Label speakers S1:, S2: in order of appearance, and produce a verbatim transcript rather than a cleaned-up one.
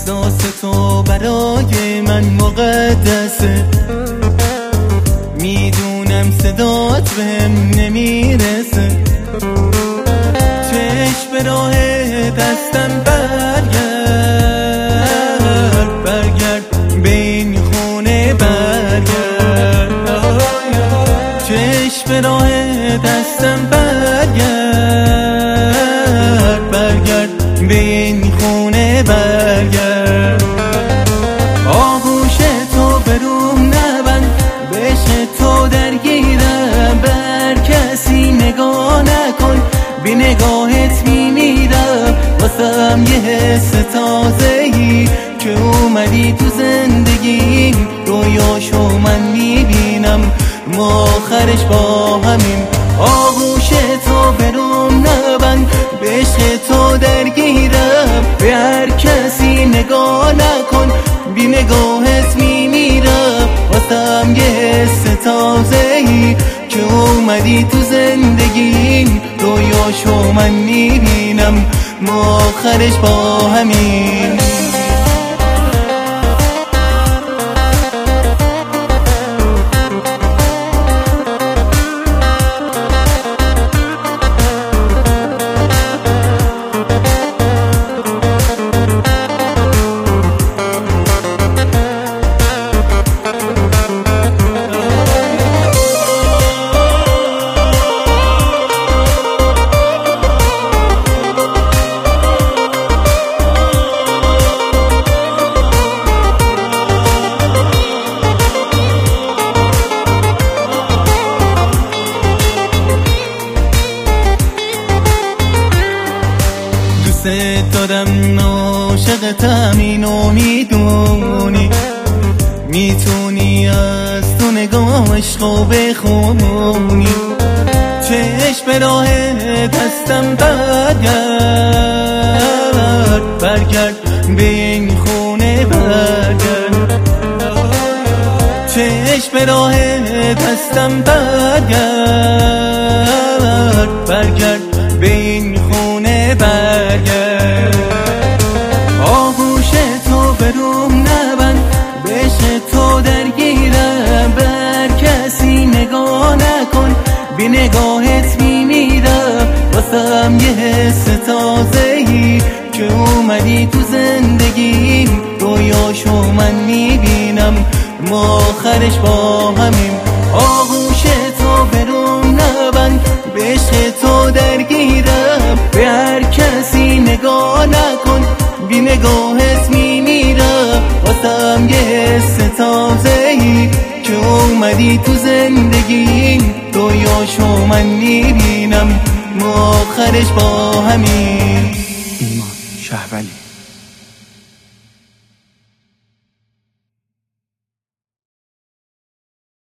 S1: احساس تو برای من مقدسه، میدونم صدات بهم نمیرسه. چشم به راه دستم برگرد، برگرد به این خونه برگرد. چشم به راه دستم برگرد، برگرد به این خونه برگرد. آغوش تو بروم نبند، به عشق تو درگیرم. بر کسی نگاه نکن، بی نگاهت میمیرم. واسم یه حس تازه‌ای که اومدی تو زندگیم. رویاشو من میبینم، ما آخرش با همیم. آغوش تو بروم نبند، به عشق تو درگیرم. به هر کسی نگاه نکن، بی نگاهت میمیرم. واسم یه حس تازه‌ای که اومدی تو زندگیم. رویاشو من میبینم، ما آخرش با همین. دوست دارم، عاشقتم، اینو میدونی. میتونی از تو نگاه عشقو بخونی. چشم به راه دستم برگرد، برگرد به این خونه برگرد. چشم به راه دستم برگرد، برگرد به این خونه برگرد. آغوش تو بروم نبند، به عشق تو درگیرم. بر کسی نگاه نکن، بی نگاهت میمیرم. واسم یه حس تازه‌ای که اومدی تو زندگیم. رویاشو من میبینم، ما آخرش با همیم. آغوش تو بروم نبند، به عشق تو درگیرم. به هر کسی نگاه نکن، بی نگاهت میمیرم. واسم یه حس تازه‌ای که اومدی تو زندگیم. رویاشو من میبینم، ما آخرش با همین.